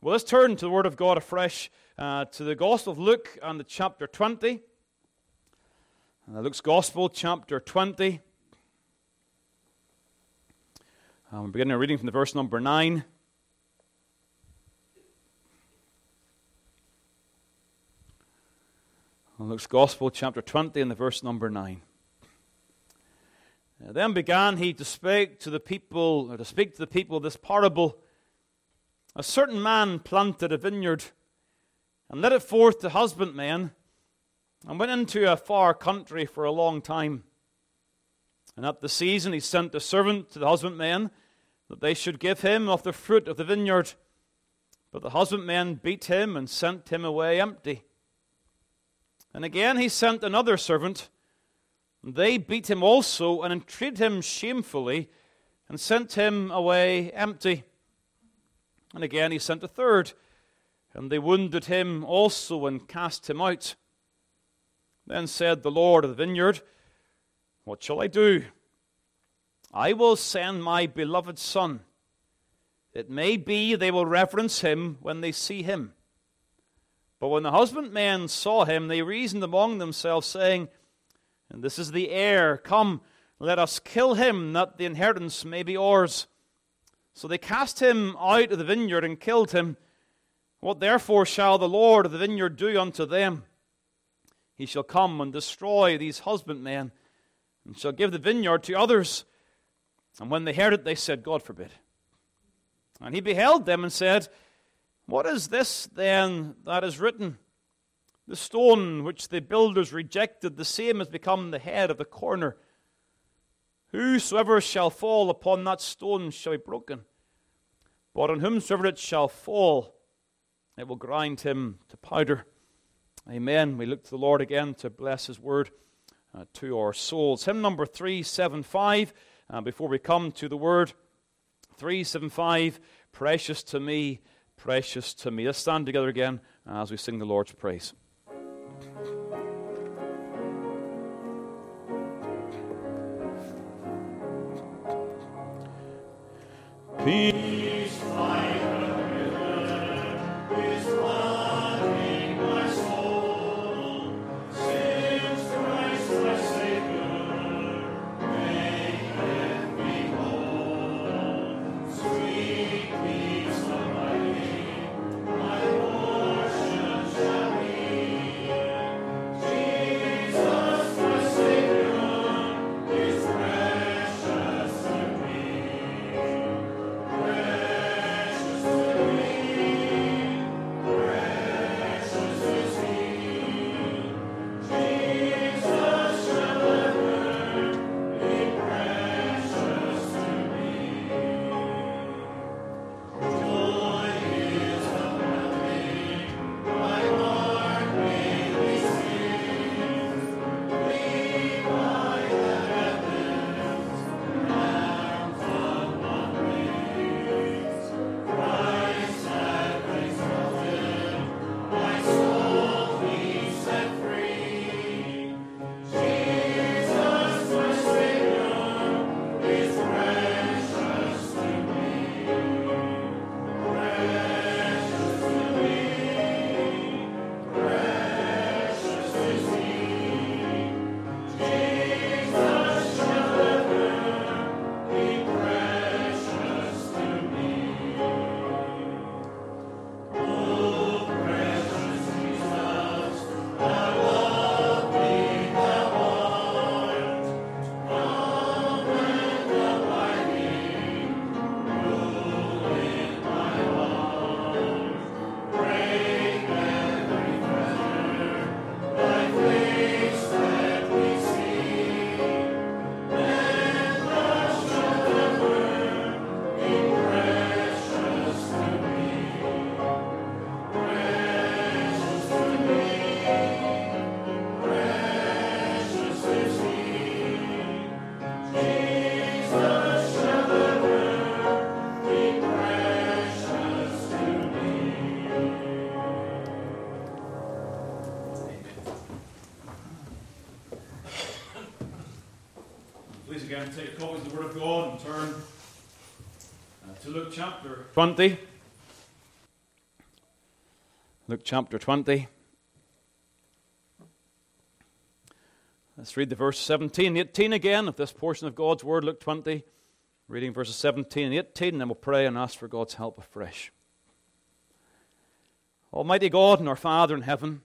Well, let's turn to the Word of God afresh, to the Gospel of Luke and the chapter 20. Luke's Gospel, chapter 20. We're beginning our reading from the verse number 9. Luke's Gospel, chapter 20, and the verse number 9. Then began he to speak to the people this parable. A certain man planted a vineyard, and led it forth to husbandmen, and went into a far country for a long time. And at the season he sent a servant to the husbandmen, that they should give him of the fruit of the vineyard. But the husbandmen beat him and sent him away empty. And again he sent another servant, and they beat him also, and entreated him shamefully, and sent him away empty. And again he sent a third, and they wounded him also, and cast him out. Then said the Lord of the vineyard, What shall I do? I will send my beloved son. It may be they will reverence him when they see him. But when the husbandmen saw him, they reasoned among themselves, saying, And this is the heir. Come, let us kill him, that the inheritance may be ours. So they cast him out of the vineyard and killed him. What therefore shall the Lord of the vineyard do unto them? He shall come and destroy these husbandmen, and shall give the vineyard to others. And when they heard it, they said, God forbid. And he beheld them and said, What is this then that is written? The stone which the builders rejected, the same has become the head of the corner. Whosoever shall fall upon that stone shall be broken. But on whomsoever it shall fall, it will grind him to powder. Amen. We look to the Lord again to bless His word to our souls. Hymn number 375. Before we come to the word, 375, Precious to me, precious to me. Let's stand together again as we sing the Lord's praise. Peace like a river is flooding my soul, since Christ my Savior maketh me whole. Sweet peace abiding, my portion shall be. Jesus my Savior is precious to me. Please again take a copy of the Word of God and turn to Luke chapter 20. Luke chapter 20. Let's read the verse 17 and 18 again of this portion of God's Word, Luke 20, reading verses 17 and 18, and then we'll pray and ask for God's help afresh. Almighty God and our Father in heaven,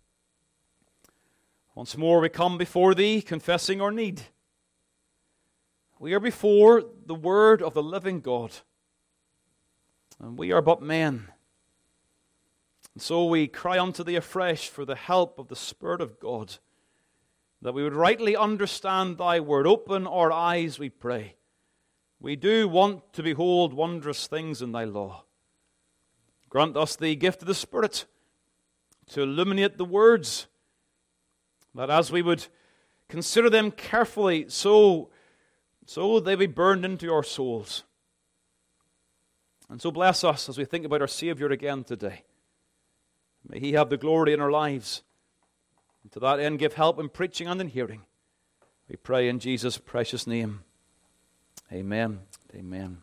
once more we come before Thee, confessing our need. We are before the Word of the living God, and we are but men. And so we cry unto Thee afresh for the help of the Spirit of God, that we would rightly understand Thy Word. Open our eyes, we pray. We do want to behold wondrous things in Thy law. Grant us the gift of the Spirit to illuminate the words, that as we would consider them carefully, so they be burned into our souls. And so bless us as we think about our Savior again today. May He have the glory in our lives. And to that end, give help in preaching and in hearing. We pray in Jesus' precious name. Amen. Amen.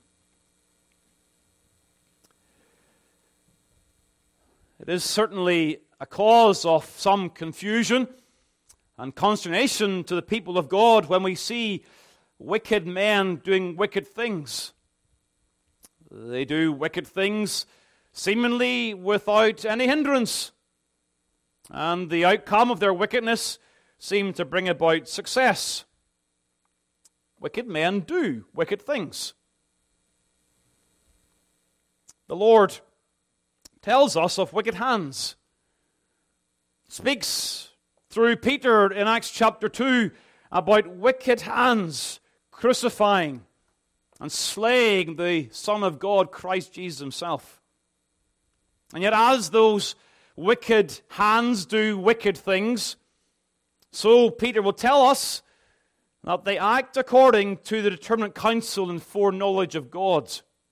It is certainly a cause of some confusion and consternation to the people of God when we see wicked men doing wicked things. They do wicked things seemingly without any hindrance, and the outcome of their wickedness seems to bring about success. Wicked men do wicked things. The Lord tells us of wicked hands, speaks through Peter in Acts chapter 2 about wicked hands crucifying and slaying the Son of God, Christ Jesus Himself. And yet as those wicked hands do wicked things, so Peter will tell us that they act according to the determinate counsel and foreknowledge of God.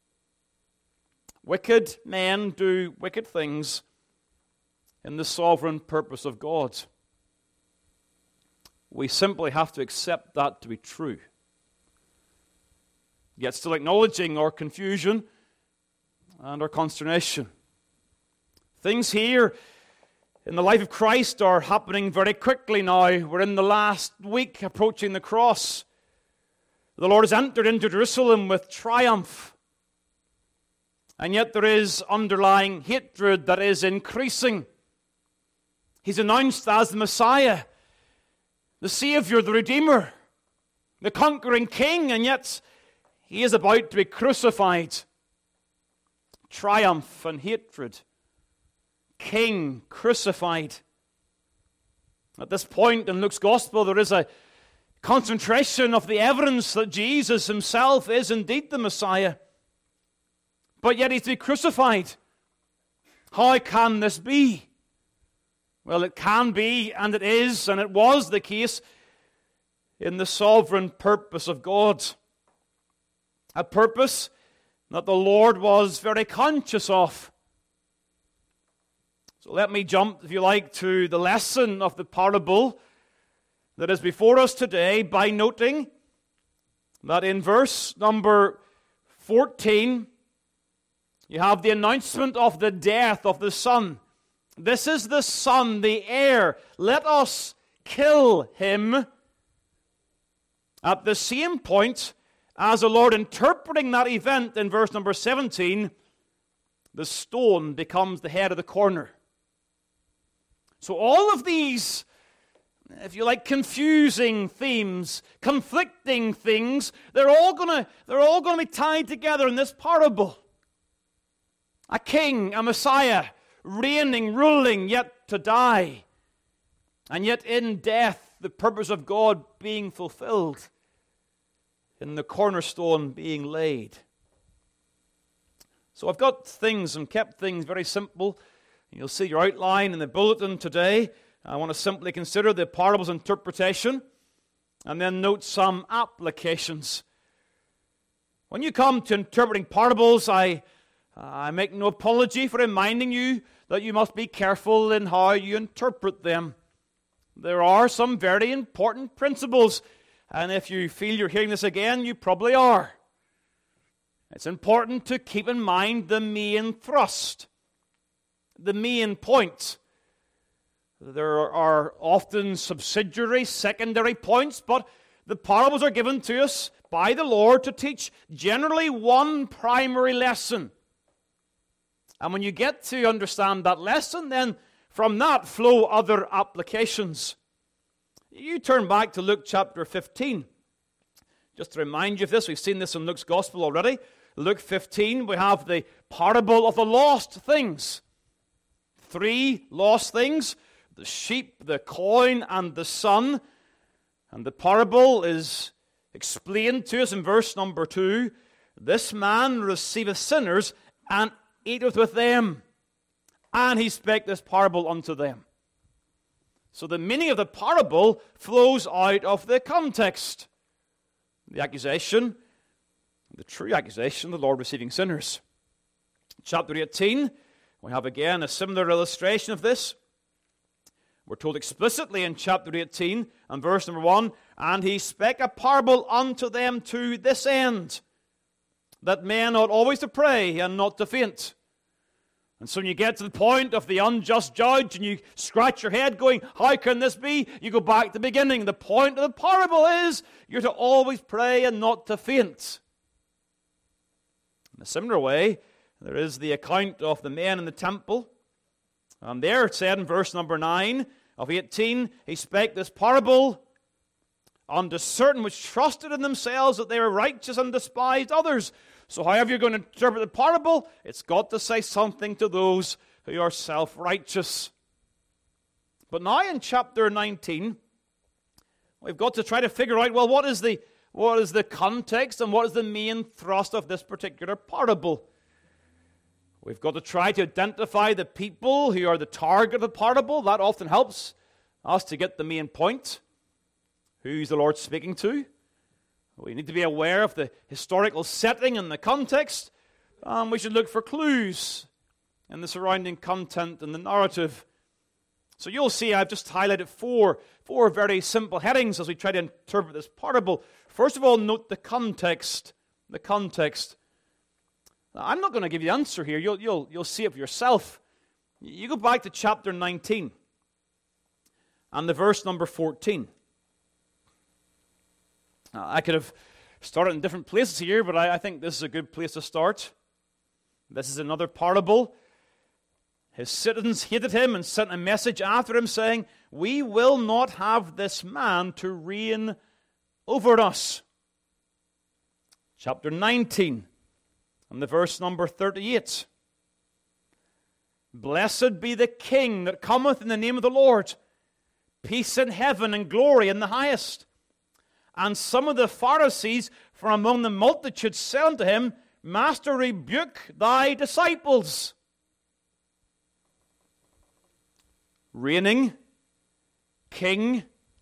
Wicked men do wicked things in the sovereign purpose of God. We simply have to accept that to be true. Yet still acknowledging our confusion and our consternation. Things here in the life of Christ are happening very quickly now. We're in the last week approaching the cross. The Lord has entered into Jerusalem with triumph. And yet there is underlying hatred that is increasing. He's announced as the Messiah, the Savior, the Redeemer, the conquering King, and yet He is about to be crucified. Triumph and hatred. King crucified. At this point in Luke's Gospel, there is a concentration of the evidence that Jesus Himself is indeed the Messiah. But yet He's to be crucified. How can this be? Well, it can be, and it is, and it was the case in the sovereign purpose of God. A purpose that the Lord was very conscious of. So let me jump, if you like, to the lesson of the parable that is before us today by noting that in verse number 14, you have the announcement of the death of the Son. This is the Son, the heir. Let us kill Him. At the same point, as the Lord interpreting that event in verse number 17, the stone becomes the head of the corner. So all of these, if you like, confusing themes, conflicting things, they're all going to be tied together in this parable. A king, a Messiah, reigning, ruling, yet to die. And yet in death, the purpose of God being fulfilled, in the cornerstone being laid. So I've got things and kept things very simple. You'll see your outline in the bulletin today. I want to simply consider the parable's interpretation and then note some applications. When you come to interpreting parables, I make no apology for reminding you that you must be careful in how you interpret them. There are some very important principles, and if you feel you're hearing this again, you probably are. It's important to keep in mind the main thrust. the main point. There are often subsidiary, secondary points, but the parables are given to us by the Lord to teach generally one primary lesson. And when you get to understand that lesson, then from that flow other applications. You turn back to Luke chapter 15. Just to remind you of this, we've seen this in Luke's Gospel already. Luke 15, we have the parable of the lost things. 3 lost things: the sheep, the coin, and the son. And the parable is explained to us in verse number 2. This man receiveth sinners and eateth with them. And he spake this parable unto them. So the meaning of the parable flows out of the context. The accusation, the true accusation, the Lord receiving sinners. Chapter 18, we have again a similar illustration of this. We're told explicitly in chapter 18 and verse number 1, and he spake a parable unto them to this end, that men ought always to pray and not to faint. And so when you get to the point of the unjust judge and you scratch your head going, how can this be? You go back to the beginning. The point of the parable is you're to always pray and not to faint. In a similar way, there is the account of the men in the temple. And there it said in verse number 9 of 18, he spake this parable unto certain which trusted in themselves that they were righteous and despised others. So however you're going to interpret the parable, it's got to say something to those who are self-righteous. But now in chapter 19, we've got to try to figure out, well, what is the context and what is the main thrust of this particular parable? We've got to try to identify the people who are the target of the parable. That often helps us to get the main point. Who's the Lord speaking to? We need to be aware of the historical setting and the context. We should look for clues in the surrounding content and the narrative. So you'll see I've just highlighted four very simple headings as we try to interpret this parable. First of all, note the context. The context. Now, I'm not going to give you the answer here. You'll see it for yourself. You go back to chapter 19 and the verse number 14. I could have started in different places here, but I think this is a good place to start. This is another parable. His citizens hated him and sent a message after him saying, we will not have this man to reign over us. Chapter 19 and the verse number 38. Blessed be the King that cometh in the name of the Lord. Peace in heaven and glory in the highest. And some of the Pharisees from among the multitude said unto him, Master, rebuke thy disciples. Reigning, king,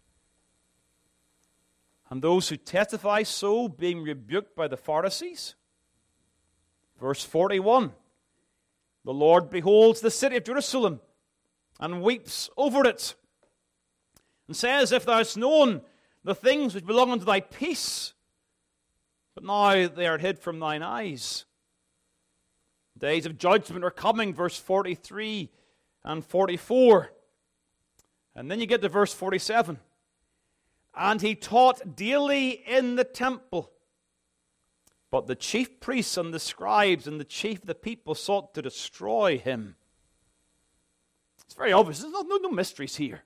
and those who testify so being rebuked by the Pharisees. Verse 41, the Lord beholds the city of Jerusalem and weeps over it, and says, if thou hast known the things which belong unto thy peace, but now they are hid from thine eyes. Days of judgment are coming, verse 43 and 44. And then you get to verse 47. And he taught daily in the temple. But the chief priests and the scribes and the chief of the people sought to destroy him. It's very obvious. There's no mysteries here.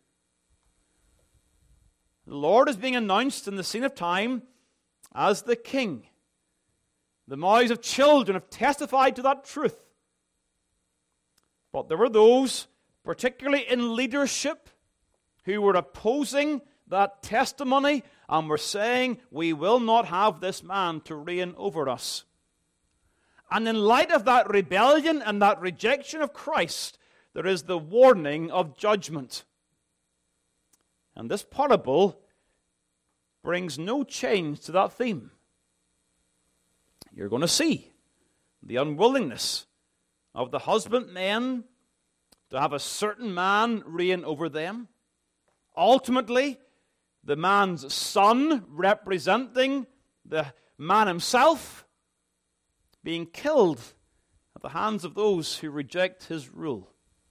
The Lord is being announced in the scene of time as the King. The mouths of children have testified to that truth. But there were those, particularly in leadership, who were opposing that testimony and were saying, we will not have this man to reign over us. And in light of that rebellion and that rejection of Christ, there is the warning of judgment. And this parable brings no change to that theme. You're going to see the unwillingness of the husbandmen to have a certain man reign over them. Ultimately, the man's son, representing the man himself, being killed at the hands of those who reject his rule.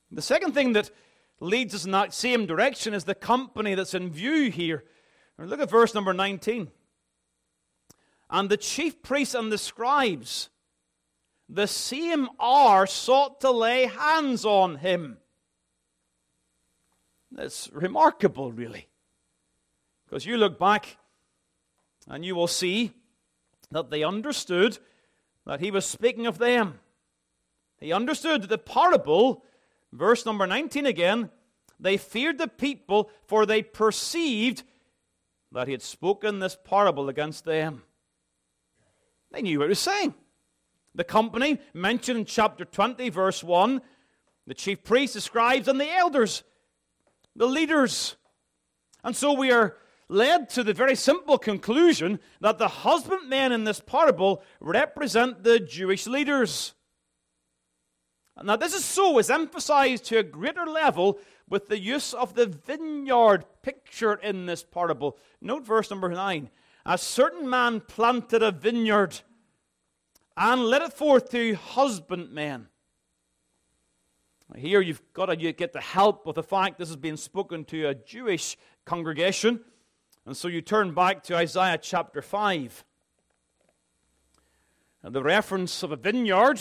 The second thing that leads us in that same direction is the company that's in view here. Now look at verse number 19. And the chief priests and the scribes, the same hour sought to lay hands on him. That's remarkable, really. Because you look back and you will see that they understood that he was speaking of them. He understood that the parable, verse number 19 again, they feared the people, for they perceived that he had spoken this parable against them. They knew what he was saying. The company mentioned in chapter 20, verse 1, the chief priests, the scribes, and the elders, the leaders. And so we are led to the very simple conclusion that the husbandmen in this parable represent the Jewish leaders. Now, this is so is emphasized to a greater level with the use of the vineyard picture in this parable. Note verse number 9. A certain man planted a vineyard and led it forth to husbandmen. Here you've got to get the help of the fact this is being spoken to a Jewish congregation. And so you turn back to Isaiah chapter 5. And the reference of a vineyard,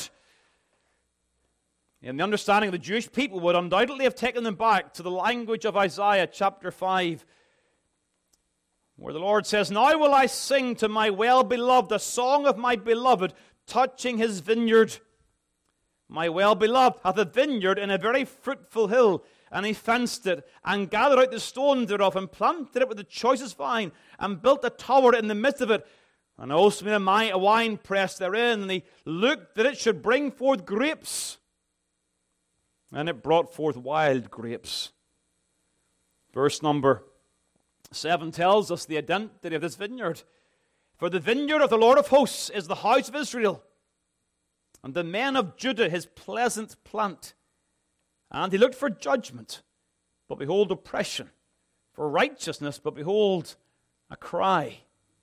in the understanding of the Jewish people, would undoubtedly have taken them back to the language of Isaiah chapter 5, where the Lord says, Now will I sing to my well-beloved a song of my beloved, touching his vineyard. My well-beloved hath a vineyard in a very fruitful hill, and he fenced it, and gathered out the stones thereof, and planted it with the choicest vine, and built a tower in the midst of it, and also made a wine press therein, and he looked that it should bring forth grapes. And it brought forth wild grapes. Verse number 7 tells us the identity of this vineyard. For the vineyard of the Lord of hosts is the house of Israel, and the men of Judah his pleasant plant. And he looked for judgment, but behold oppression, for righteousness, but behold a cry.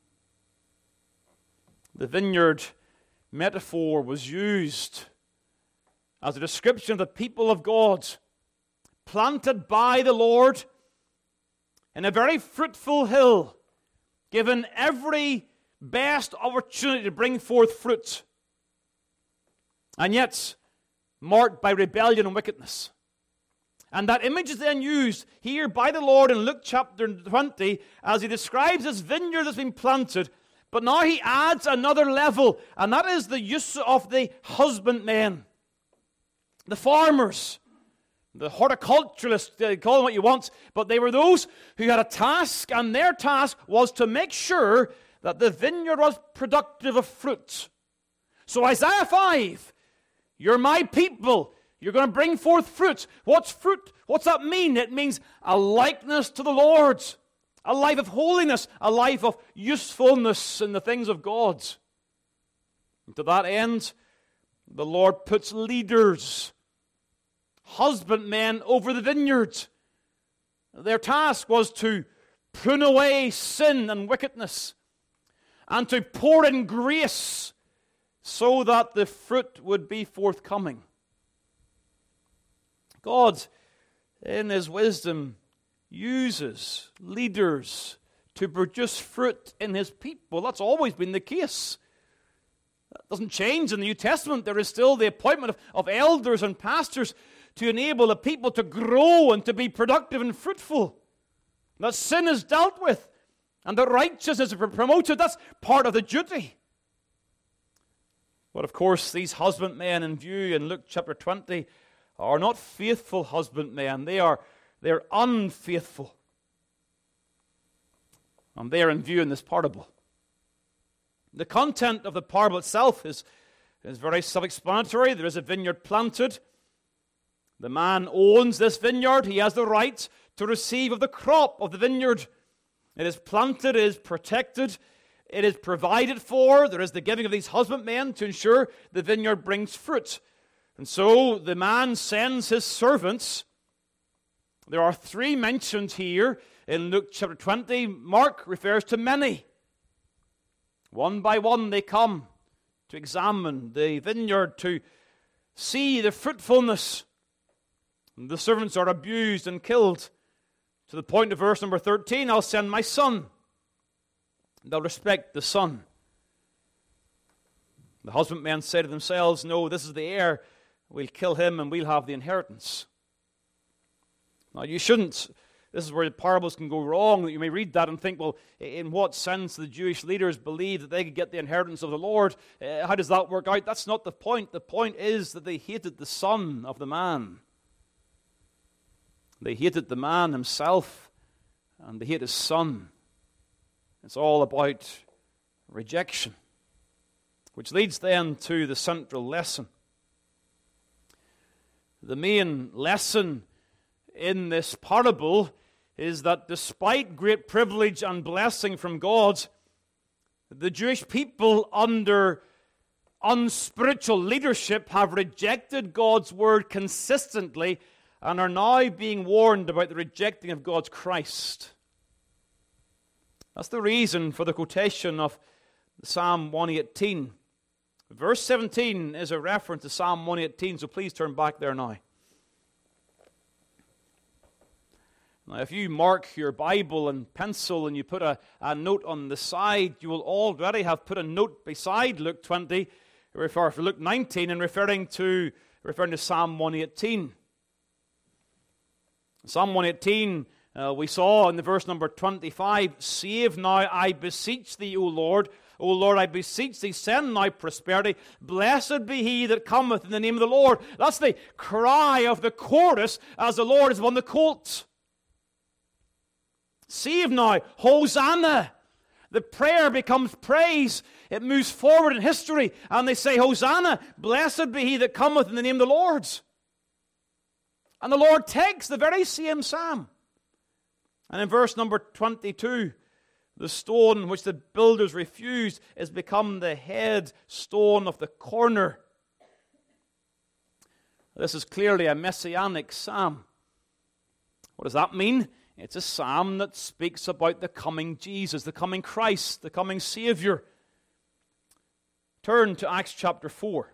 The vineyard metaphor was used as a description of the people of God, planted by the Lord in a very fruitful hill, given every best opportunity to bring forth fruit, and yet marked by rebellion and wickedness. And that image is then used here by the Lord in Luke chapter 20 as he describes this vineyard that's been planted. But now he adds another level, and that is the use of the husbandmen, the farmers, the horticulturalists, call them what you want, but they were those who had a task, and their task was to make sure that the vineyard was productive of fruit. So Isaiah 5, you're my people. You're going to bring forth fruit. What's fruit? What's that mean? It means a likeness to the Lord, a life of holiness, a life of usefulness in the things of God. And to that end, the Lord puts leaders, husbandmen over the vineyard. Their task was to prune away sin and wickedness and to pour in grace so that the fruit would be forthcoming. God, in his wisdom, uses leaders to produce fruit in his people. That's always been the case. That doesn't change in the New Testament. There is still the appointment of elders and pastors to enable the people to grow and to be productive and fruitful. That sin is dealt with and that righteousness is promoted. That's part of the duty. But of course, these husbandmen in view in Luke chapter 20 are not faithful husbandmen. They're unfaithful. And they are in view in this parable. The content of the parable itself is very self-explanatory. There is a vineyard planted. The man owns this vineyard. He has the right to receive of the crop of the vineyard. It is planted, it is protected, it is provided for. There is the giving of these husbandmen to ensure the vineyard brings fruit. And so the man sends his servants. There are 3 mentioned here in Luke chapter 20. Mark refers to many. One by one they come to examine the vineyard, to see the fruitfulness. The servants are abused and killed to the point of verse number 13, I'll send my son. They'll respect the son. The husbandmen say to themselves, no, this is the heir. We'll kill him and we'll have the inheritance. Now, you shouldn't. This is where the parables can go wrong. That you may read that and think, well, in what sense the Jewish leaders believe that they could get the inheritance of the Lord? How does that work out? That's not the point. The point is that they hated the son of the man. They hated the man himself, and they hate his son. It's all about rejection, which leads then to the central lesson. The main lesson in this parable is that despite great privilege and blessing from God, the Jewish people under unspiritual leadership have rejected God's word consistently and are now being warned about the rejecting of God's Christ. That's the reason for the quotation of Psalm 118. Verse 17 is a reference to Psalm 118, so please turn back there now. Now, if you mark your Bible and pencil and you put a note on the side, you will already have put a note beside Luke 20, for Luke 19, and referring to Psalm 118. Psalm 118, we saw in the verse number 25, save now, I beseech thee, O Lord. O Lord, I beseech thee, send now prosperity. Blessed be he that cometh in the name of the Lord. That's the cry of the chorus as the Lord is upon the colt. Save now, Hosanna. The prayer becomes praise. It moves forward in history, and they say, Hosanna, blessed be he that cometh in the name of the Lord. And the Lord takes the very same psalm. And in verse number 22, the stone which the builders refused is become the head stone of the corner. This is clearly a messianic psalm. What does that mean? It's a psalm that speaks about the coming Jesus, the coming Christ, the coming Savior. Turn to Acts chapter 4.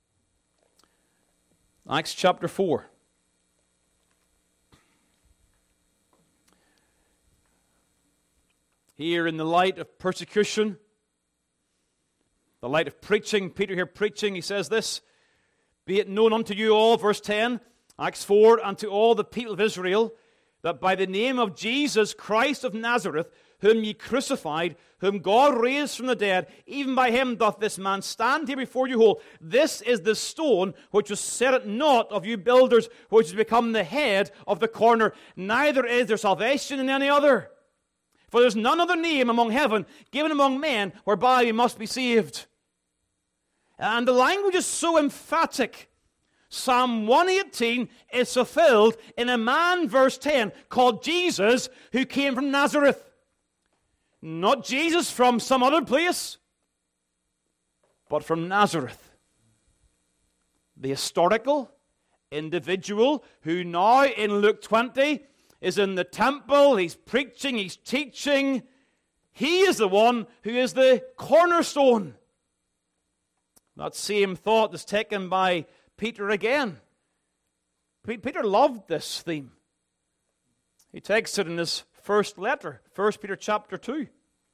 Acts chapter 4. Here in the light of persecution, the light of preaching, Peter here preaching, he says this, be it known unto you all, verse 10, Acts 4, and to all the people of Israel, that by the name of Jesus Christ of Nazareth, whom ye crucified, whom God raised from the dead, even by him doth this man stand here before you whole. This is the stone which was set at naught of you builders, which has become the head of the corner. Neither is there salvation in any other. For there's none other name among heaven given among men whereby we must be saved. And the language is so emphatic. Psalm 118 is fulfilled in a man, verse 10, called Jesus, who came from Nazareth. Not Jesus from some other place, but from Nazareth. The historical individual who now in Luke 20 is in the temple, he's preaching, he's teaching. He is the one who is the cornerstone. That same thought is taken by Peter again. Peter loved this theme. He takes it in his first letter, 1 Peter chapter 2.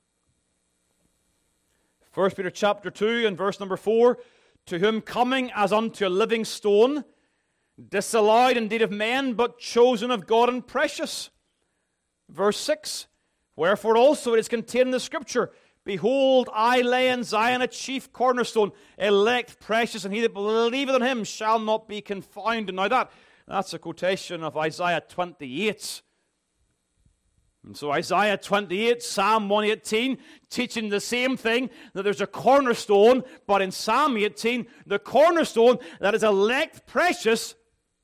1 Peter chapter 2 and verse number 4, to whom coming as unto a living stone, disallowed indeed of men, but chosen of God and precious. Verse 6, wherefore also it is contained in the Scripture, behold, I lay in Zion a chief cornerstone, elect, precious, and he that believeth on him shall not be confounded. Now that's a quotation of Isaiah 28. And so Isaiah 28, Psalm 118, teaching the same thing, that there's a cornerstone, but in Psalm 18, the cornerstone that is elect, precious,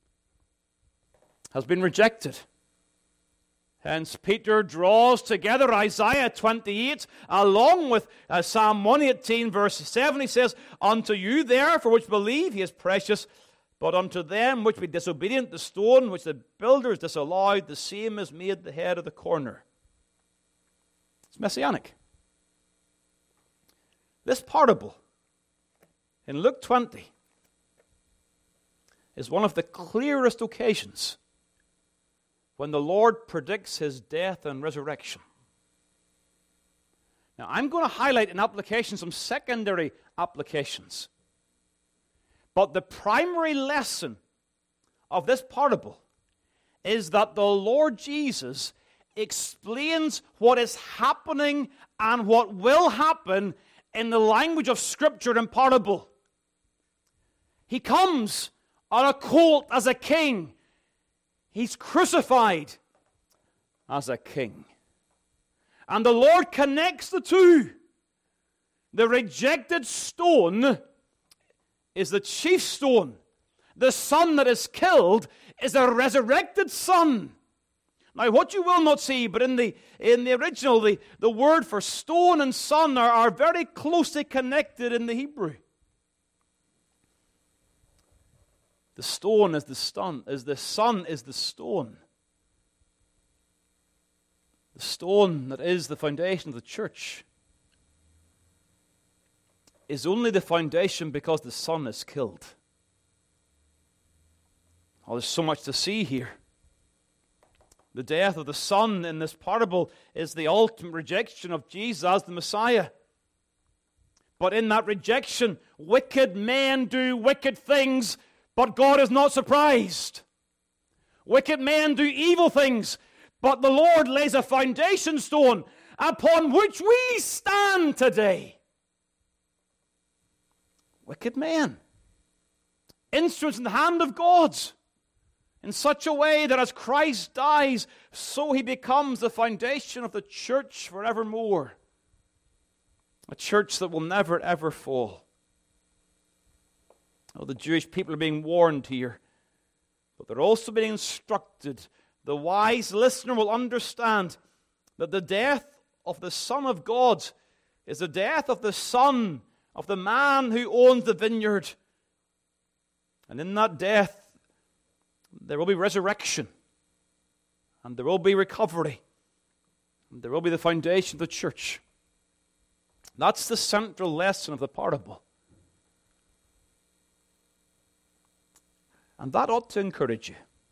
has been rejected. Hence, Peter draws together Isaiah 28 along with Psalm 118, verse 7. He says, unto you therefore which believe he is precious, but unto them which be disobedient, the stone which the builders disallowed, the same is made the head of the corner. It's messianic. This parable in Luke 20 is one of the clearest occasions when the Lord predicts his death and resurrection. Now, I'm going to highlight in application some secondary applications. But the primary lesson of this parable is that the Lord Jesus explains what is happening and what will happen in the language of Scripture and parable. He comes on a colt as a king. He's crucified as a king. And the Lord connects the two. The rejected stone is the chief stone. The son that is killed is a resurrected son. Now, what you will not see, but in the original, the word for stone and son are very closely connected in the Hebrew. The stone is the son is the stone. The stone that is the foundation of the church is only the foundation because the son is killed. Oh, there's so much to see here. The death of the son in this parable is the ultimate rejection of Jesus as the Messiah. But in that rejection, wicked men do wicked things, but God is not surprised. Wicked men do evil things, but the Lord lays a foundation stone upon which we stand today. Wicked men, instruments in the hand of God, in such a way that as Christ dies, so he becomes the foundation of the church forevermore. A church that will never, ever fall. Oh, the Jewish people are being warned here, but they're also being instructed. The wise listener will understand that the death of the Son of God is the death of the son of the man who owns the vineyard. And in that death, there will be resurrection, and there will be recovery, and there will be the foundation of the church. That's the central lesson of the parable. And that ought to encourage you.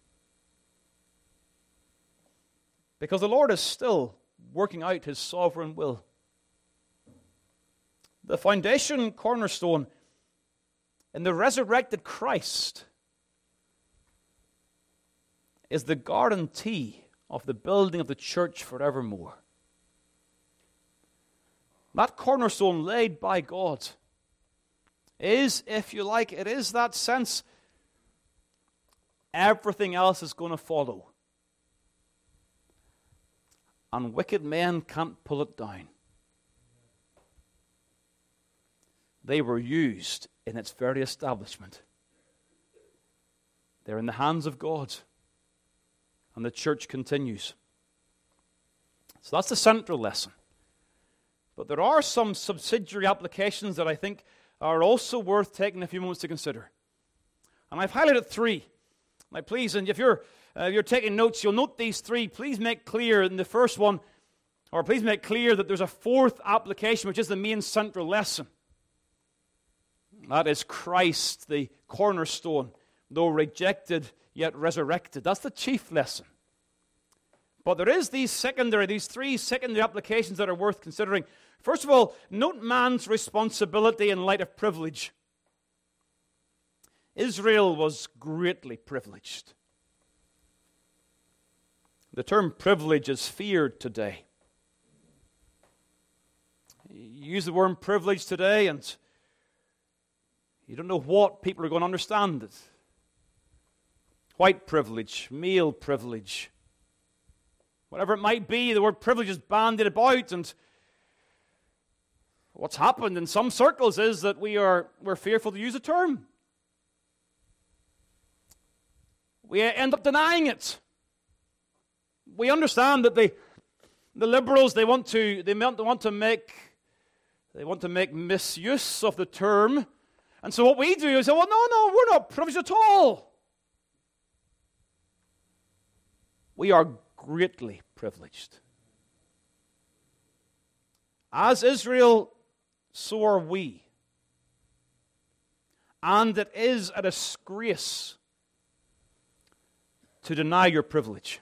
Because the Lord is still working out his sovereign will. The foundation cornerstone in the resurrected Christ is the guarantee of the building of the church forevermore. That cornerstone laid by God is, if you like, it is that sense everything else is going to follow. And wicked men can't pull it down. They were used in its very establishment. They're in the hands of God. And the church continues. So that's the central lesson. But there are some subsidiary applications that I think are also worth taking a few moments to consider. And I've highlighted three. Now please, and if you're taking notes, you'll note these three. Please make clear in the first one, or please make clear that there's a fourth application, which is the main central lesson. That is Christ, the cornerstone, though rejected, yet resurrected. That's the chief lesson. But there is these three secondary applications that are worth considering. First of all, note man's responsibility in light of privilege. Israel was greatly privileged. The term privilege is feared today. You use the word privilege today and you don't know what people are going to understand it. White privilege, male privilege. Whatever it might be, the word privilege is bandied about, and what's happened in some circles is that we're fearful to use the term. We end up denying it. We understand that the liberals they want to make misuse of the term, and so what we do is say, well, no, we're not privileged at all. We are greatly privileged. As Israel, so are we. And it is a disgrace to deny your privilege.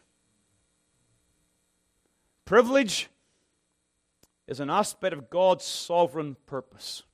Privilege is an aspect of God's sovereign purpose.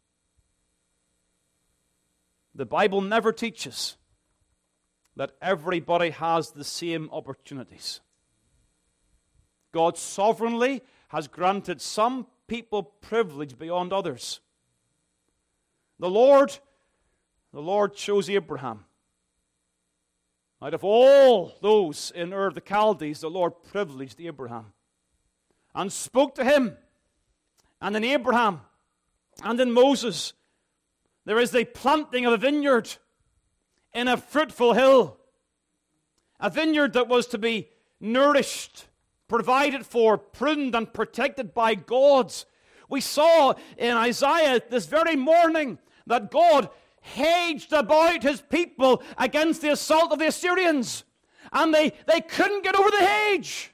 The Bible never teaches that everybody has the same opportunities. God sovereignly has granted some people privilege beyond others. The Lord chose Abraham. Out of all those in Ur of the Chaldees, the Lord privileged Abraham and spoke to him. And in Abraham and in Moses, there is the planting of a vineyard in a fruitful hill. A vineyard that was to be nourished, provided for, pruned, and protected by God. We saw in Isaiah this very morning that God hedged about his people against the assault of the Assyrians. And they couldn't get over the hedge.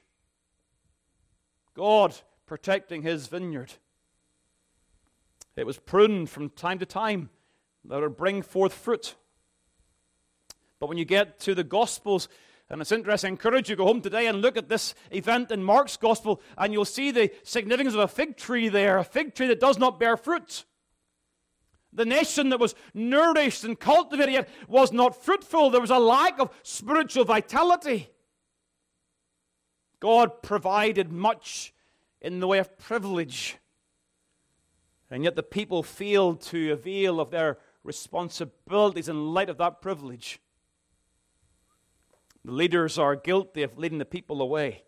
God protecting his vineyard. It was pruned from time to time that it would bring forth fruit. But when you get to the Gospels, and it's interesting, I encourage you to go home today and look at this event in Mark's Gospel, and you'll see the significance of a fig tree there, a fig tree that does not bear fruit. The nation that was nourished and cultivated yet was not fruitful. There was a lack of spiritual vitality. God provided much in the way of privilege, and yet the people failed to avail of their responsibilities in light of that privilege. The leaders are guilty of leading the people away.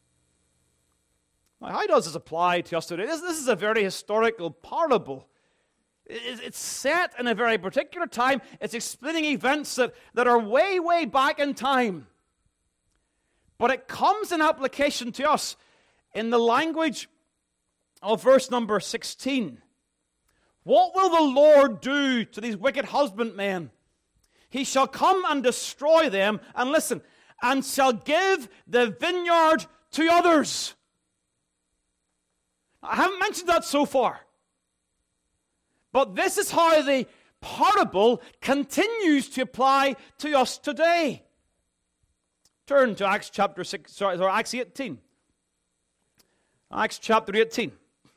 Now, how does this apply to us today? This is a very historical parable. It's set in a very particular time. It's explaining events that are way, way back in time. But it comes in application to us in the language of verse number 16. What will the Lord do to these wicked husbandmen? He shall come and destroy them, and listen, and shall give the vineyard to others. I haven't mentioned that so far. But this is how the parable continues to apply to us today. Turn to Acts chapter 6, Acts 18. Acts chapter 18.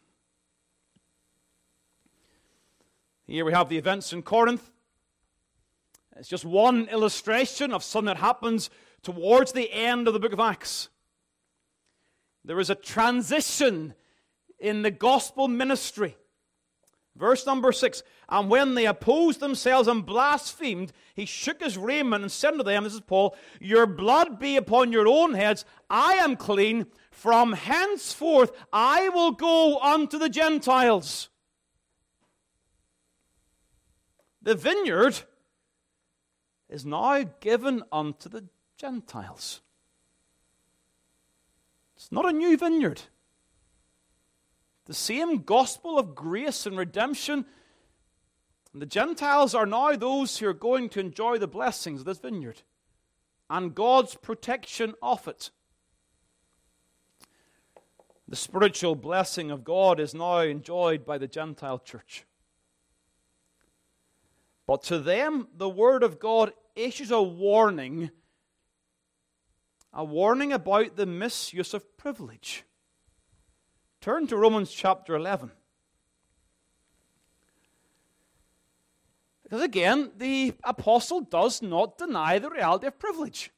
Here we have the events in Corinth. It's just one illustration of something that happens towards the end of the book of Acts. There is a transition in the gospel ministry. Verse number 6, and when they opposed themselves and blasphemed, he shook his raiment and said unto them, this is Paul, your blood be upon your own heads, I am clean, from henceforth I will go unto the Gentiles. The vineyard is now given unto the Gentiles. It's not a new vineyard. The same gospel of grace and redemption. And the Gentiles are now those who are going to enjoy the blessings of this vineyard and God's protection of it. The spiritual blessing of God is now enjoyed by the Gentile church. But to them, the Word of God issues a warning about the misuse of privilege. Turn to Romans chapter 11. Because again, the apostle does not deny the reality of privilege.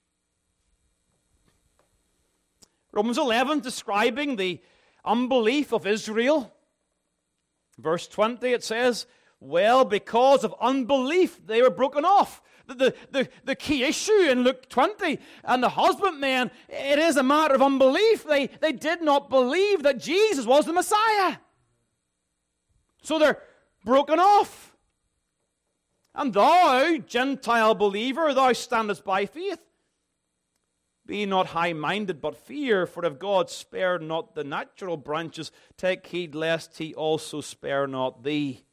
Romans 11, describing the unbelief of Israel. Verse 20, it says, well, because of unbelief, they were broken off. The key issue in Luke 20 and the husbandmen, it is a matter of unbelief. They did not believe that Jesus was the Messiah. So they're broken off. And thou, Gentile believer, thou standest by faith. Be not high-minded, but fear, for if God spare not the natural branches, take heed lest he also spare not thee.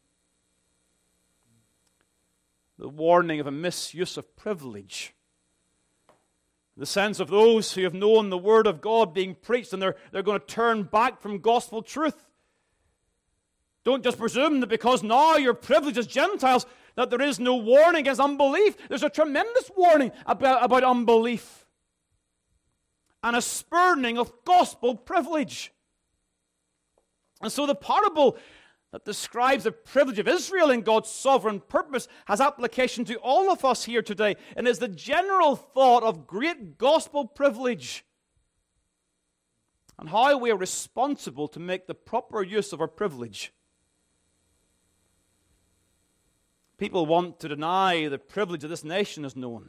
The warning of a misuse of privilege. The sense of those who have known the Word of God being preached and they're going to turn back from gospel truth. Don't just presume that because now you're privileged as Gentiles that there is no warning against unbelief. There's a tremendous warning about unbelief. and a spurning of gospel privilege. And so the parable that describes the privilege of Israel in God's sovereign purpose has application to all of us here today, and is the general thought of great gospel privilege and how we are responsible to make the proper use of our privilege. People want to deny the privilege of this nation is known.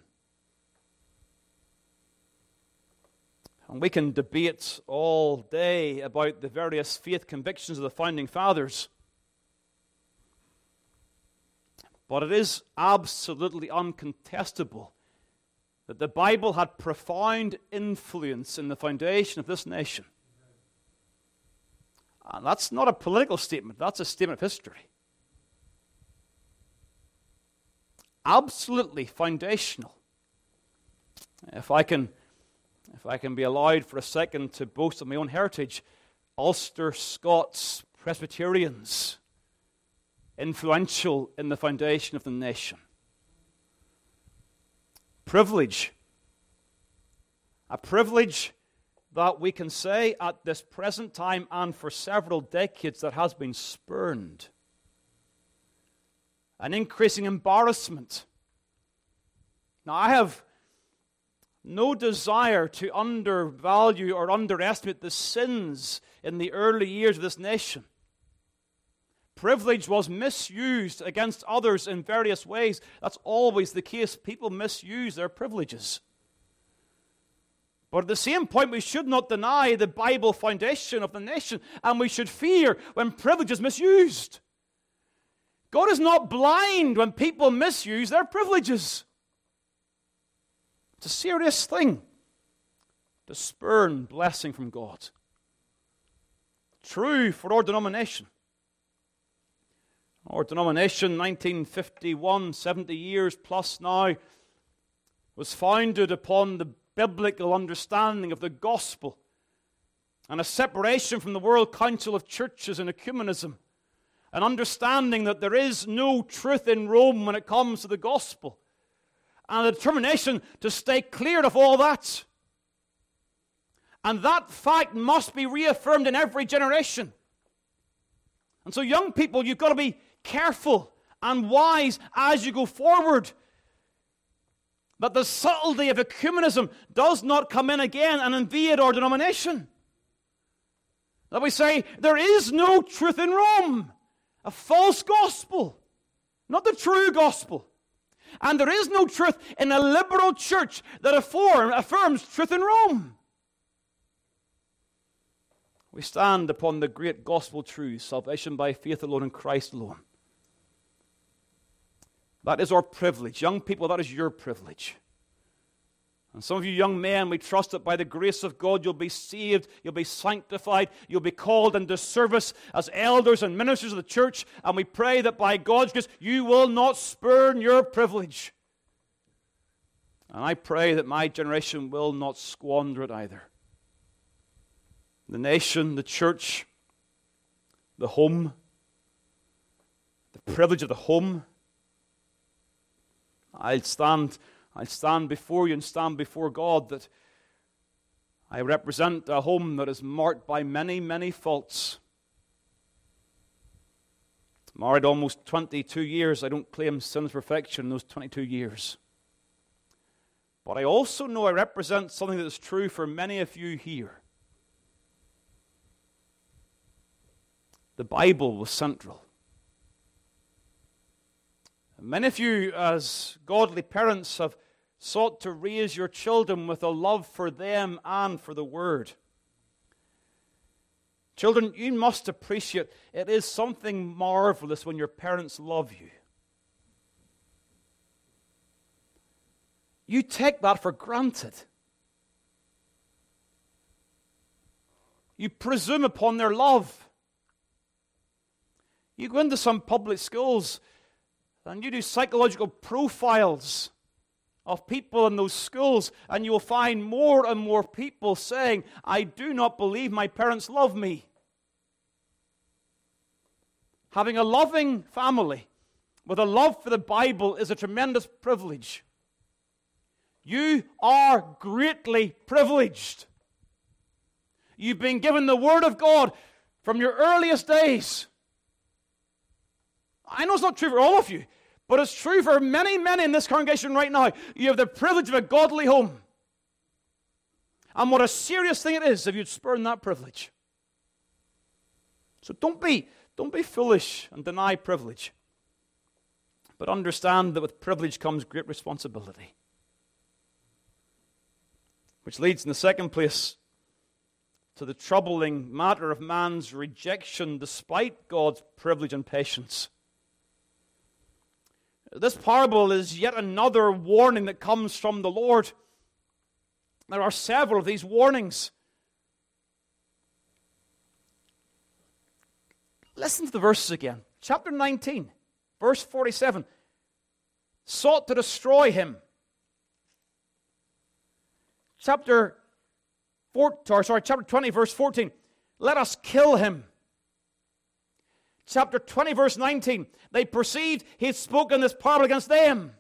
And we can debate all day about the various faith convictions of the founding fathers. But it is absolutely uncontestable that the Bible had profound influence in the foundation of this nation. And that's not a political statement, that's a statement of history. Absolutely foundational. If I can be allowed for a second to boast of my own heritage, Ulster Scots Presbyterians, influential in the foundation of the nation. Privilege. A privilege that we can say at this present time and for several decades that has been spurned. An increasing embarrassment. Now, I have no desire to undervalue or underestimate the sins in the early years of this nation. Privilege was misused against others in various ways. That's always the case. People misuse their privileges. But at the same point, we should not deny the Bible foundation of the nation, and we should fear when privilege is misused. God is not blind when people misuse their privileges. It's a serious thing to spurn blessing from God. True for our denomination. Our denomination, 1951, 70 years plus now, was founded upon the biblical understanding of the gospel and a separation from the World Council of Churches and ecumenism, an understanding that there is no truth in Rome when it comes to the gospel, and a determination to stay clear of all that. And that fact must be reaffirmed in every generation. And so young people, you've got to be careful and wise as you go forward, that the subtlety of ecumenism does not come in again and invade our denomination. That we say, there is no truth in Rome, a false gospel, not the true gospel. And there is no truth in a liberal church that affirms truth in Rome. We stand upon the great gospel truth, salvation by faith alone in Christ alone. That is our privilege. Young people, that is your privilege. And some of you young men, we trust that by the grace of God you'll be saved, you'll be sanctified, you'll be called into service as elders and ministers of the church, and we pray that by God's grace you will not spurn your privilege. And I pray that my generation will not squander it either. The nation, the church, the home, the privilege of the home. I'll stand before you and stand before God that I represent a home that is marked by many, many faults. Married almost 22 years. I don't claim sinless perfection in those 22 years. But I also know I represent something that is true for many of you here. The Bible was central. Many of you, as godly parents, have sought to raise your children with a love for them and for the Word. Children, you must appreciate it is something marvelous when your parents love you. You take that for granted. You presume upon their love. You go into some public schools and you do psychological profiles of people in those schools, and you will find more and more people saying, I do not believe my parents love me. Having a loving family with a love for the Bible is a tremendous privilege. You are greatly privileged. You've been given the Word of God from your earliest days. I know it's not true for all of you, but it's true for many, many in this congregation right now. You have the privilege of a godly home. And what a serious thing it is if you'd spurn that privilege. So don't be foolish and deny privilege. But understand that with privilege comes great responsibility. Which leads in the second place to the troubling matter of man's rejection despite God's privilege and patience. This parable is yet another warning that comes from the Lord. There are several of these warnings. Listen to the verses again. Chapter 19, verse 47. Sought to destroy him. Chapter 20, verse 14. Let us kill him. Chapter 20, verse 19. They perceived he had spoken this parable against them.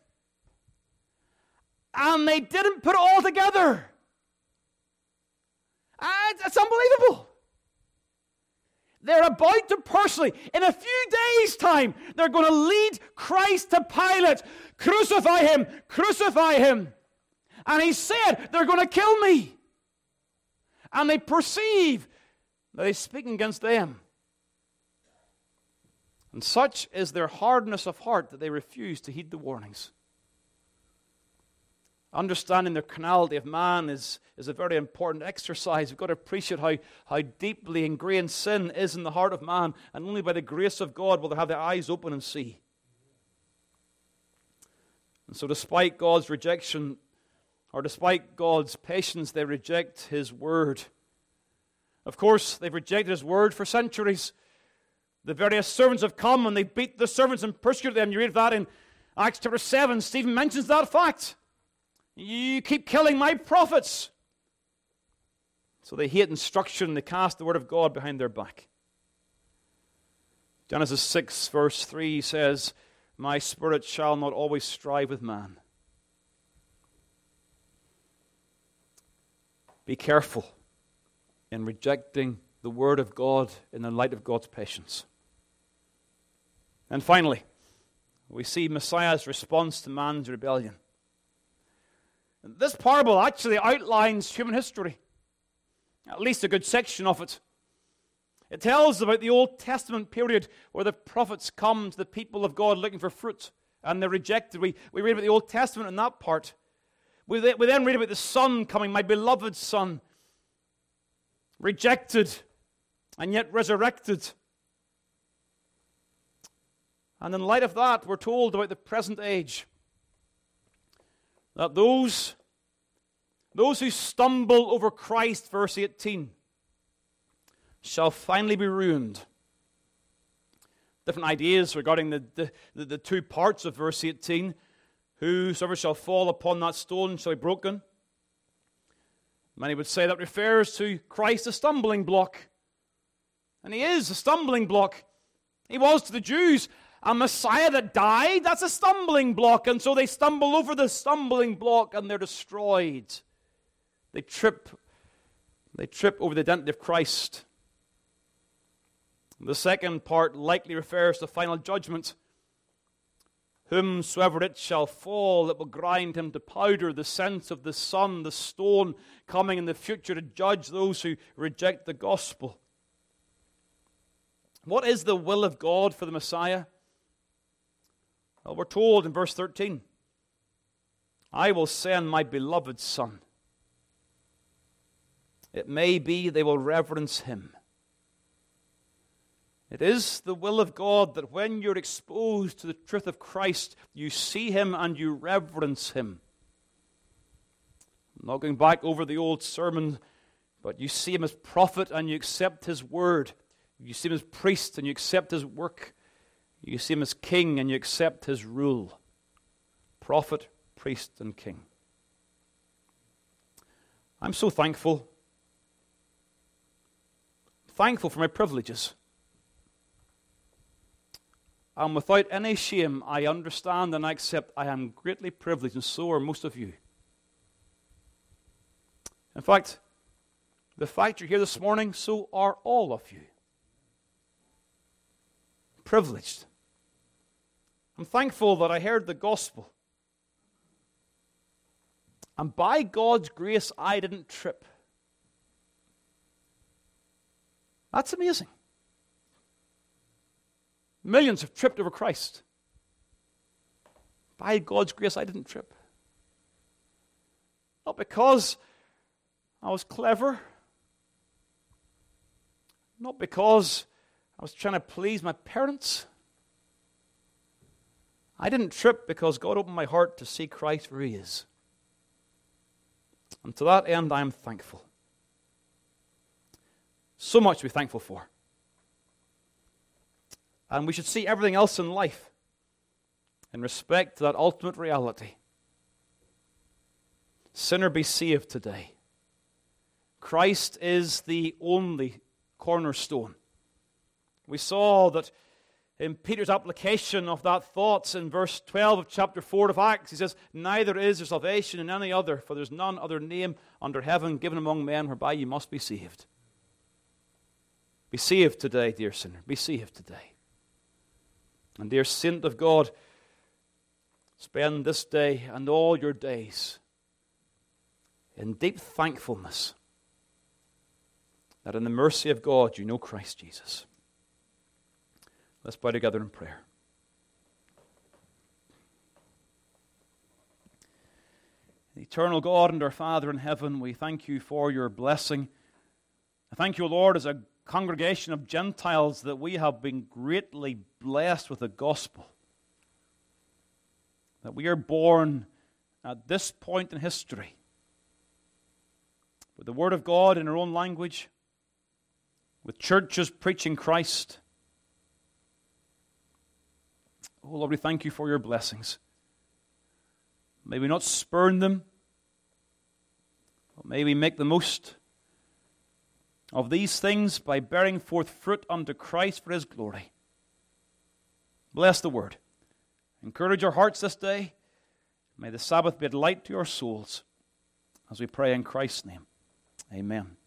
And they didn't put it all together. It's unbelievable. They're about to personally, in a few days' time, they're going to lead Christ to Pilate. Crucify him! Crucify him! And he said, they're going to kill me. And they perceive that he's speaking against them. And such is their hardness of heart that they refuse to heed the warnings. Understanding the carnality of man is a very important exercise. We've got to appreciate how deeply ingrained sin is in the heart of man, and only by the grace of God will they have their eyes open and see. And so despite God's rejection, or despite God's patience, they reject His word. Of course, they've rejected His word for centuries. The various servants have come and they beat the servants and persecuted them. You read that in Acts chapter 7. Stephen mentions that fact. You keep killing my prophets. So they hate instruction. They cast the word of God behind their back. Genesis 6 verse 3 says, my spirit shall not always strive with man. Be careful in rejecting the word of God in the light of God's patience. And finally, we see Messiah's response to man's rebellion. This parable actually outlines human history, at least a good section of it. It tells about the Old Testament period where the prophets come to the people of God looking for fruit, and they're rejected. We read about the Old Testament in that part. We then read about the Son coming, my beloved Son, rejected and yet resurrected. And in light of that, we're told about the present age. That those who stumble over Christ, verse 18, shall finally be ruined. Different ideas regarding the two parts of verse 18. Whosoever shall fall upon that stone shall be broken. Many would say that refers to Christ, a stumbling block. And he is a stumbling block. He was to the Jews a Messiah that died. That's a stumbling block. And so they stumble over the stumbling block and they're destroyed. They trip over the identity of Christ. The second part likely refers to final judgment. Whomsoever it shall fall, it will grind him to powder. The sense of the Son, the stone, coming in the future to judge those who reject the gospel. What is the will of God for the Messiah? Well, we're told in verse 13, I will send my beloved Son. It may be they will reverence him. It is the will of God that when you're exposed to the truth of Christ, you see him and you reverence him. I'm not going back over the old sermon, but you see him as prophet and you accept his word. You see him as priest and you accept his work. You see him as king and you accept his rule. Prophet, priest, and king. I'm so thankful. Thankful for my privileges. And without any shame, I understand and I accept I am greatly privileged, and so are most of you. In fact, The fact you're here this morning, so are all of you. Privileged. I'm thankful that I heard the gospel. And by God's grace, I didn't trip. That's amazing. Millions have tripped over Christ. By God's grace, I didn't trip. Not because I was clever. Not because I was trying to please my parents. I didn't trip because God opened my heart to see Christ where He is. And to that end, I am thankful. So much to be thankful for. And we should see everything else in life in respect to that ultimate reality. Sinner, be saved today. Christ is the only cornerstone. We saw that in Peter's application of that thought in verse 12 of chapter 4 of Acts. He says, neither is there salvation in any other, for there's none other name under heaven given among men whereby you must be saved. Be saved today, dear sinner. Be saved today. And dear saint of God, spend this day and all your days in deep thankfulness that in the mercy of God you know Christ Jesus. Let's bow together in prayer. Eternal God and our Father in heaven, we thank you for your blessing. I thank you, Lord, as a congregation of Gentiles that we have been greatly blessed with the gospel. That we are born at this point in history with the Word of God in our own language, with churches preaching Christ. Oh, Lord, we thank you for your blessings. May we not spurn them, but may we make the most of these things by bearing forth fruit unto Christ for His glory. Bless the word. Encourage our hearts this day. May the Sabbath be a delight to our souls as we pray in Christ's name. Amen.